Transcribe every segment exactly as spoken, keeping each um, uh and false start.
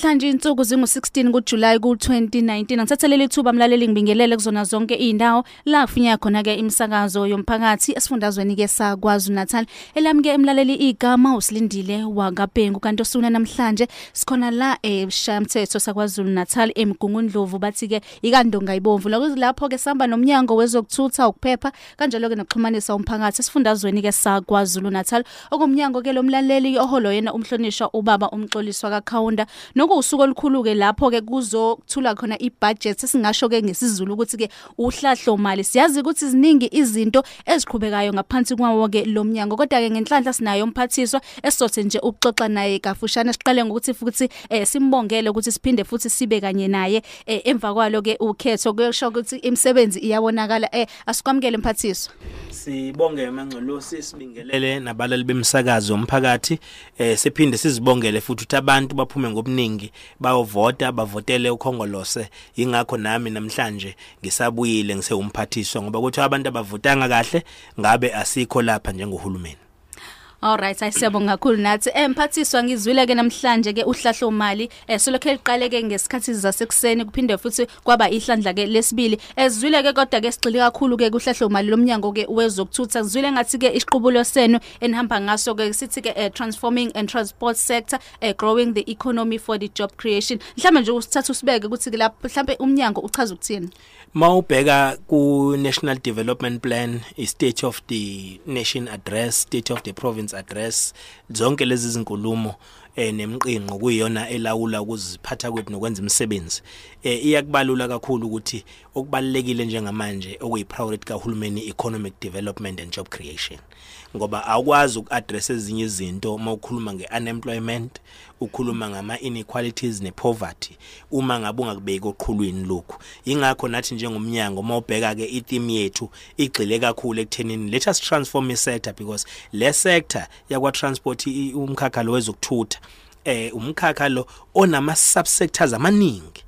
Namhlanje insuku zingu sixteen kuJuly ku twenty nineteen. Ngithathelele ithuba mlaleli ngibingelele kuzona zonke izindawo la kufinya khona ke imisakazo yomphakathi esifundazweni ke saKwaZulu Natal. Elami ke emlaleli igama usilindile waKaBhengu kanti osuna namhlanje sikhona la eShamthetho saKwaZulu Natal eMgungundlovu bathi ke ikandonga ibomvu lapho ke samba nomnyango wezokuthutha ukuphepha kanjalo ke nokuxhumanisa umphakathi esifundazweni ke saKwaZulu Natal. Okumnyango ke lomlaleli oholo yena umhlonishwa ubaba umxoliswa kaKhawunda nokusuku olukhulu ke lapho ke kuzokuthula khona ibudget esingasho ke ngesizulu ukuthi ke uhlahlo mali. Siyazi ukuthi ziningi izinto eziqhubekayo ngaphansi kwawo ke lomnyango kodwa ke ngenhlanhla sinayo umphathiswa esizothe nje ukuxoxa naye kafushane siqale ngokuthi futhi eh, simbongele ukuthi siphinde futhi sibe kanye naye eh, emva kwalo ke ukhetho kuyosho ukuthi imisebenzi iyabonakala eh asikwamukele mphathiswa. Sibonge Mangcolosi sibingelele nabalali bemisakazo umphakathi eh siphinde sizibongele futhi ukuthi abantu baphume ngobuningi bayovota bavotele ukhongolose. Ingakho nami namhlanje ngisabuyile ngise umphathiswa ngoba kuthi abantu abavotanga kahle ngabe asikho lapha njengohulumeni. Alright, ayisiyabonga kakhulu nathi. Emphathiswa ngizwile ke namhlanje ke uhlahlo mali eh solokhe liqale ke ngesikhathi zasekuseni kuphinde futhi kwaba ihlandla ke lesibili. Ezwile ke kodwa ke sigxile kakhulu ke kuhlahlo mali lomnyango ke wezokuthutha. Ngizwile ngathi ke isiqubulo senu enihamba ngaso ke sithi ke eh, transforming and transport sector eh, growing the economy for the job creation. Mhlawumbe nje usithatha usibeke ukuthi ke lapho mhlawumbe umnyango uchaza ukuthini. Mawubheka ku National Development Plan, i State of the Nation Address, State of the Province Address, zonke lezi zinkulumo eh nemqinqo kuyona elawula ukuziphatha kwethu nokwenza imisebenzi eh iyakubalula kakhulu ukuthi okubalekile njengamanje okuyi priority kahulumeni economic development and job creation ngoba awukwazi ukuaddress ezinye izinto mawukhuluma ngeunemployment ukhuluma ngama inequalities nepoverty uma ngabe ungakubeki oqhulwini lokho. Ingakho nathi njengomnyango mawubheka ke itheme yethu igxile kakhulu ekuthenini let us transform the sector because le sector yakwa transport umkhakha lo wezokuthutha eh umkhakha lo onama subsectors amaningi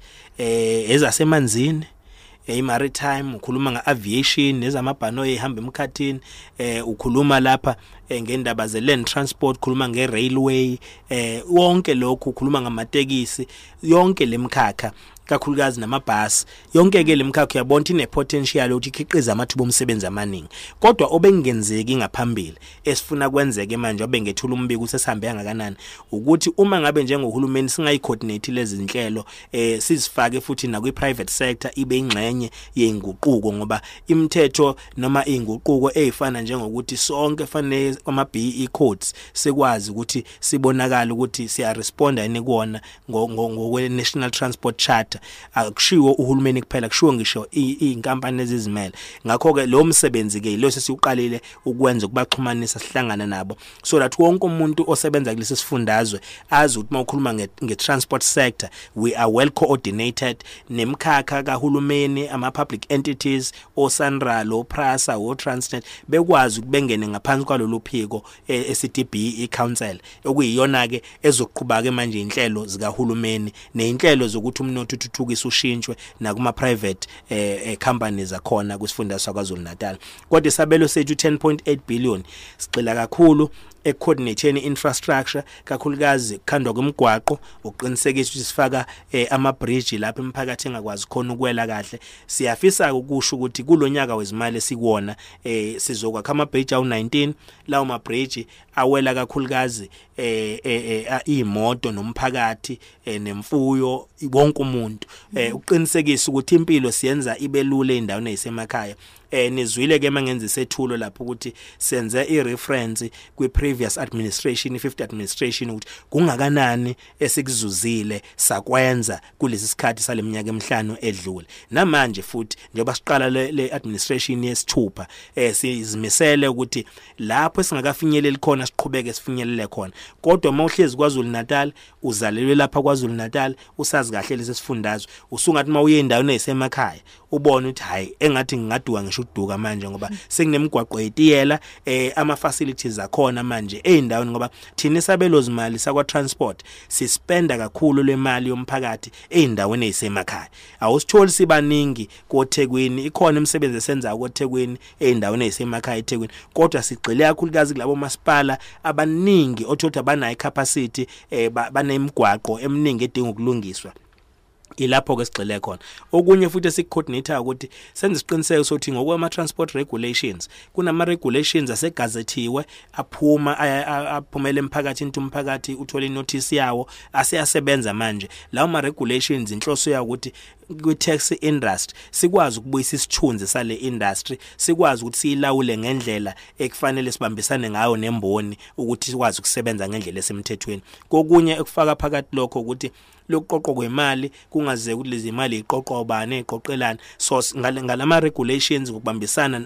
eh ezasemanzini eh maritime ukhuluma nga-aviation nezamabhano ehamba emkhathini eh ukhuluma lapha eh, ngendaba ze land transport ukhuluma nge-railway eh wonke lokhu ukhuluma ngamatekisi yonke lemkhakha kakhulukazi namabhasi yonke ke lemkhakha yabona ine potential ukuthi ikhiqiza amathuba omsebenzi amaningi kodwa obengenzeki ngaphambili esifuna kwenzeke manje obengethula umbiko usesihambe ngakanani ukuthi uma ngabe njengohulumeni singayicoordinate lezi zinhlelo eh sizifake futhi na kwi private sector ibe ingxenye yenguquko ngoba imithetho noma inguquko ezifana njengokuthi sonke fanele ama-B E codes sekwazi ukuthi sibonakala ukuthi siya responda yini kuona ngokwe National Transport Charter akushiwo uhulumeni kuphela kushiwo ngisho inkampani ezizimele. Ngakho ke lo msebenzi ke lo sesiuqalile ukwenza ukubaxhumanisa sihlangana nabo so that wonke umuntu osebenza kulesi sifundazwe azi ukuthi mawukhuluma nge-transport sector we are well coordinated nemkhakha kahulumeni ama public entities oSANRAL oPrasa oTransnet bekwazi ukubengene ngaphansi kwalolu phiko e-C B E Council okuyiyona ke ezoqhubaka ke manje inhlelo zikahulumeni nezinhlelo zokuthi umnotho uthuthukise ushintshwe nakuma private eh, eh companies akhona kusifundazwe saKwaZulu Natal. Kodwa isabelo sethu ten point eight billion sigxila kakhulu ecoordinating infrastructure kakhulukazi khandwa kwemigwaqo uqinisekisa ukuthi sifaka eh, ama bridge lapha emphakathi engakwazi khona ukwela kahle. Siyafisa ukusho ukuthi kulonyaka wezimali sikuwona eh sizokwakha ama bridge awu nineteen lawo ma bridge awela kakhulukazi eh eh imoto nomphakathi eh, nemfuyo wonke umuntu eh uqinisekisa ukuthi impilo siyenza ibe lula endaweni ezisemakhaya. Eh nizwile ke mangenza isethulo lapho ukuthi senze ireference kwi previous administration i fifth administration ukuthi kungakanani esikuzuzile sakwenza kulesi sikhathi saleminyaka emihlanu edlule. Namanje futhi njengoba siqala le administration yesithupha eh sizimisele ukuthi lapho singakafinyeleli khona siqhubeke sifinyelele khona. Kodwa mawuhlezi kwaZulu Natal uzalelwe lapha kwaZulu Natal usazi kahle lesi sifundazwe usungathi mawuye endaweni ezisemakhaya ubone ukuthi hayi engathi ngingaduka ngisho uduka manje ngoba sekunemigwaqo yetiyela eh ama facilities akhona manje eindaweni ngoba thina isabelo zimali sakwa transport sispenda kakhulu lemali yomphakathi eindaweni ezisemakhaya awusitholi sibaningi koThekwini ikhona imisebenzi esenza koThekwini eindaweni ezisemakhaya eThekwini kodwa sigxile kakhulukazi kulabo masipala abaningi othothi abanayo capacity eh banemigwaqo eminingi edinga ukulungiswa ilapho ke sigxile khona okunye futhi esikucoordinator ukuthi senze isiqiniseko sokuthi ngokwama transport regulations kunama regulations asegazethiwe aphuma aphumela emphakathini into umphakathi uthola inotice yawo aseyasebenza manje lawo ma regulations inhloso yawo ukuthi kwi taxi industry sikwazi ukubuyisa isithunzi sale industry sikwazi ukuthi siyilawule ngendlela ekufanele sibambisane ngayo nemboni ukuthi sikwazi ukusebenza ngendlela esemthethweni kokunye ekufaka phakathi lokho ukuthi lokuqoqwa kwemali kungaze ukuthi lezi imali iqoqwa ubani eqoqelana so ngalama regulations ukubambisana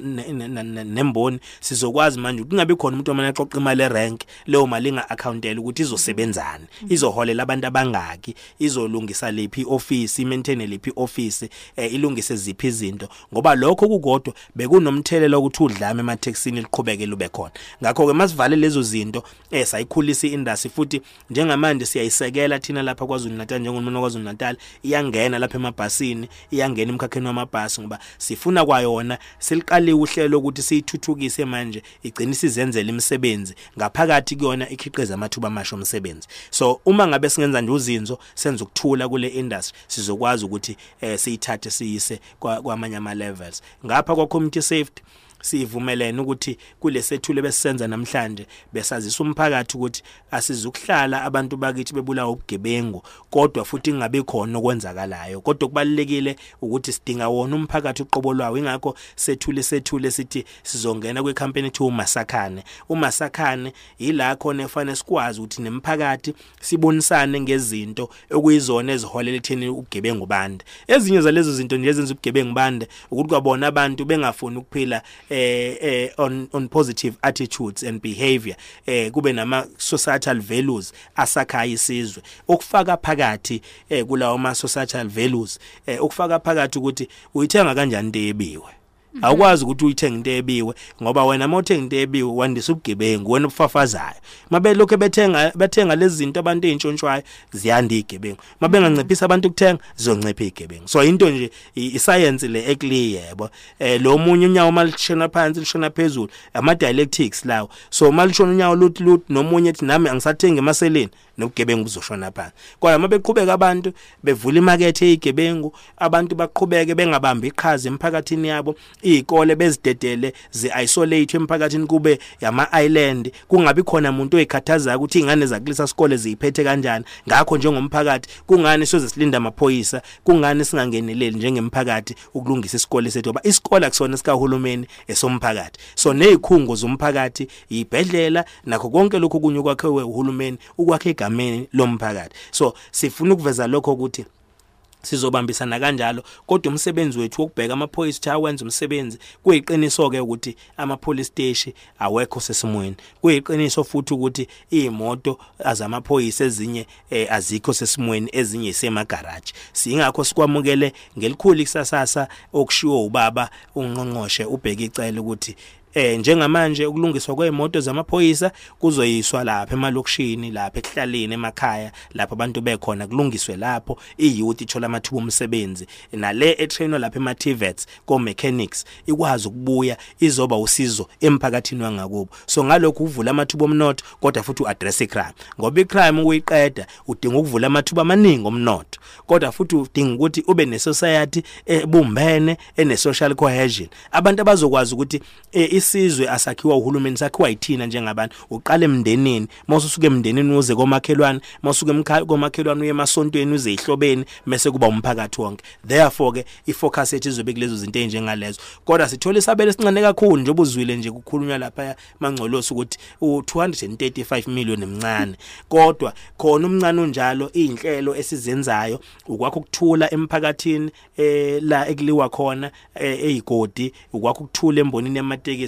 nemboni sizokwazi manje kungabe khona umuntu omane aqoqa imali erank leyo mali inga accountele ukuthi izosebenzana izoholela abantu abangaki izolungisa lephi office imaintain lephi office eh, ilungise ziphi izinto ngoba lokho kukodwa bekunomthelela ukuthi udlame emathexini liqhubeke lube khona ngakho ke masivale lezo zinto eh sayikhulisa iindustry futhi njengamanje siyayisekela thina lapha kwaZulu Natal njengomuntu kwaZulu Natal iyangena lapha emabhasini iyangena emkhakheni wamabhasi ngoba sifuna kwayona siliqale uhlelo ukuthi siyithuthukise manje igcina sizenzele imisebenzi ngaphakathi kuyona ikhiqiza amathuba amasha omsebenzi so uma ngabe singenza nje uzinzo senza ukuthula kule industry sizokwazi ukuthi eh siyithathe siyise kwamanye ama levels ngapha kwa community safety sivumelene ukuthi kulesethule besisenza namhlanje besazisa umphakathi ukuthi asizukuhlala abantu bakithi bebulawa ubugebengu kodwa futhi ingabe khona okwenzakalayo kodwa kubalekile ukuthi sidinga wona umphakathi uqobolwayo ingakho sethule sethule sithi sizongena kwe campaign ethi uMasakhane uMasakhane ila khona efanele sikwazi ukuthi nemphakathi sibonisane ngezinto okuyizona eziholela etheni ubugebengu bande ezinye zalezo zinto nje ezenza ubugebengu bande ukuthi kwabona abantu bengafuni ukuphila eh eh on on positive attitudes and behavior eh kube nama societal values asakhaya isizwe okufaka phakathi eh kulawo ma societal values eh okufaka phakathi ukuthi uyithenga kanjani into ebiwe awukwazi ukuthi uyithenga into ebiwe ngoba wena mawuthenga into ebiwe wandisa ubugebengu wena ubufafazayo mabe lokho bethenga bethenga lezi zinto abantu ezintshontshwayo ziyanda igebengu mabe nganciphisa abantu ukuthenga zizoncipha igebengu so into nje iscience le eclear yebo eh lo munye unyawo malishona phansi lishona phezulu ama dialectics lawo so malishona unyawo luthi luthi nomunye ethi nami angisathenga emaseleni nobugebengu buzoshona phansi kodwa mabeqhubeka abantu bevula imarket eyigebengu abantu baqhubeke bengabambi iqhaza emphakathini yabo izikole bezidedele zi-isolate emphakathini kube yama island kungabi khona umuntu oyikhathaza ukuthi ingane zakulisa isikole ziyiphethe kanjani ngakho njengomphakathi kungani soze silinda amaphoyisa kungani singangeneleli njengemphakathi ukulungisa isikole sethu ngoba isikole akusona sikahulumeni esomphakathi so nezikhungo zomphakathi ibhedlela nakho konke lokho kunye kwakhiwe uhulumeni ukwakhe egameni lomphakathi so sifuna ukuveza lokho ukuthi sizobambisana kanjalo kodwa umsebenzi wethu wokubheka amaphoyisa awenza umsebenzi kuyiqiniso ke ukuthi ama police station awekho sesimweni kuyiqiniso futhi ukuthi izimoto azamaphoyisa ezinye eh, azikho sesimweni ezinye isema garage singakho sikwamukele ngelikhulu ikusasasa okushiwo ubaba ungqongqoshe ubheka icela ukuthi eh njengamanje ukulungiswa kweemoto zamaphoyisa kuzoyiswa lapha emalokishini lapha ekuhlaleni emakhaya lapha abantu bekhona kulungiswe lapho iyouth ithola amathuba omsebenzi nale etrainwa lapha emativets ko mechanics ikwazi ukubuya izoba usizo emphakathini wangakubo so ngalokho uvula amathuba omnotho kodwa futhi uaddress icrime ngoba icrime uyiqeda udinga ukuvula amathuba amaningi omnotho kodwa futhi udinga ukuthi ube nesociety ebumbene ene social cohesion abantu abazokwazi ukuthi isizwe asakhiwa uhulumeni sakhiwa yithina njengabantu uqale emndenini mawusuke emndenini uze komakhelwane mawusuke komakhelwane uye emasontweni uze ihlobeni bese kuba umphakathi wonke therefore ke ifocus yethu izobe kulezo zinto ezinjengalezo kodwa sithola isabelo esincane kakhulu nje obuzwile nje kukhulunywa lapha mangcolosi ukuthi u two hundred thirty-five million emncane kodwa khona umncane unjalo izinhlelo esizenzayo ukwakho ukuthula emphakathini eh la ekuliwa khona eyigodi ukwakho ukuthula embonini yamatekisi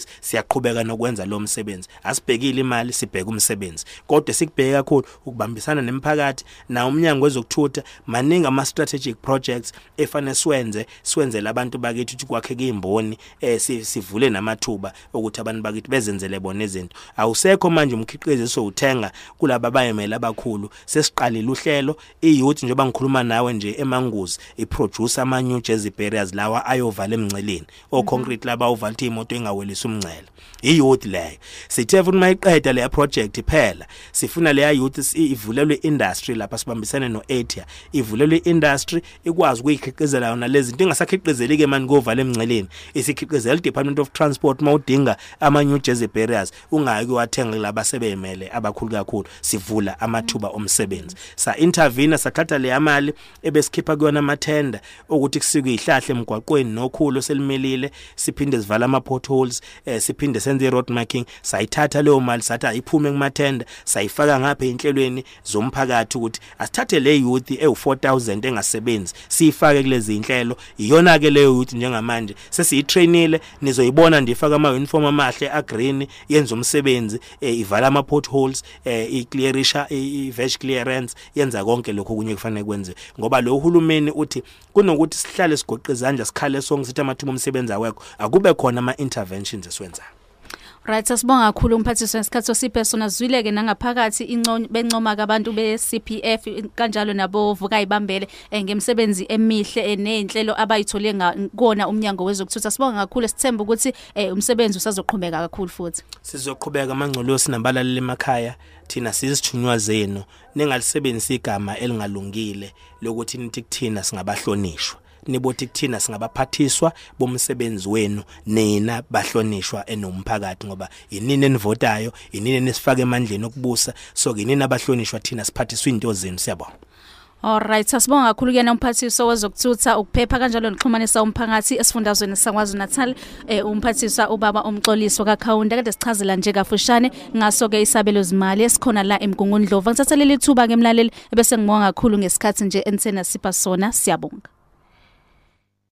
place siyaqhubeka nokwenza lo msebenzi asibhekile imali sibheka umsebenzi kodwa sikubheka kakhulu ukubambisana nemphakathi na umnyango wezokuthutha maningi ama strategic projects efane siwenze siwenzele abantu bakithi ukuthi kwakheke imboni eh sivule namathuba ukuthi abantu bakithi bezenzele bona izinto awusekho manje umkhiqizo sowuthenga kulabo abayemela abakhulu sesiqalile uhlelo iyouth njengoba ngikhuluma nawe nje eManguzi iproduce ama new jersey barriers lawa ayovala emnceleni o concrete laba uvala imoto engawelisa umncele iyouth leyo sithe futhi mayiqeda le project phela sifuna le youth ivulelwe industry lapha sibambisane no Atia ivulelwe industry ikwazi ukuyikhiqizela yona lezi zinto ingasakhiqizeli ke manje ngovala emnceleni isikhiqizela Department of Transport mawudinga ama new jersey barriers ungaki wathenga laba sebeyimele abakhulu kakhulu sivula amathuba omsebenzi sa intervene sathatha le yamali ebesikhipha kuyona amathenda ukuthi kusike ihlahle emgwaqweni nokhulu selimelile siphinde sivala ama potholes eh, siphinde senze road marking sayithatha leyo mali sathi ayiphume kumathenda sayifaka ngapha enhlelweni zomphakathi ukuthi asithathe le youth e four thousand engasebenzi siyifake kulezi inhlelo iyona ke leyo youth njengamanje sesiyitrainile nizoyibona ndifaka ama uniform amahle a green yenza umsebenzi eh, ivala ama potholes eh, iclearisha i veg clearance yenza konke lokho kunye kufanele kwenziwe ngoba lo uhulumeni uthi kunokuthi sihlale sigoqe izandla sikhale sonke sithi amathuba omsebenzi awekho akube khona ama interventions esiwenza. Right, asibonga kakhulu umphathiswa wesikhathi sosiphe sona zwileke nangaphakathi inconyo bencoma kabantu be C P F kanjalo nabo vuka ibambele ngemsebenzi emihle nezinhlelo abayithole ngakona umnyango wezokuthutha. Sibonga kakhulu sithemba ukuthi umsebenzi usazoqhubeka kakhulu futhi. Sizoqhubeka amangcolosi nabalaleli emakhaya thina sizithunywa zenu ningalisebenzisa igama elingalungile lokuthi nithi kuthina singabahlonishwa. Nibothi kuthina singabaphathiswa bomsebenzi wenu nina bahlonishwa enomphakathi ngoba yinini enivotayo yinini nesifaka emandleni okubusa so yinini abahlonishwa thina siphathiswa into zenu siyabona. Alright, sasibonga kakhulu kuyena umphathiswa wezokuthutha ukuphepha kanjalo nokuxhumanisa umphakathi esifundazweni saKwaZulu Natal eh umphathiswa ubaba umxoliso kaKhawunda kade sichazela nje kafushane ngaso ke isabelo zimali esikhona la eMgungundlovu. Ngithatha leli thuba ke emlaleli ebese ngibonga kakhulu ngesikhathi nje enthena sipha sona siyabonga.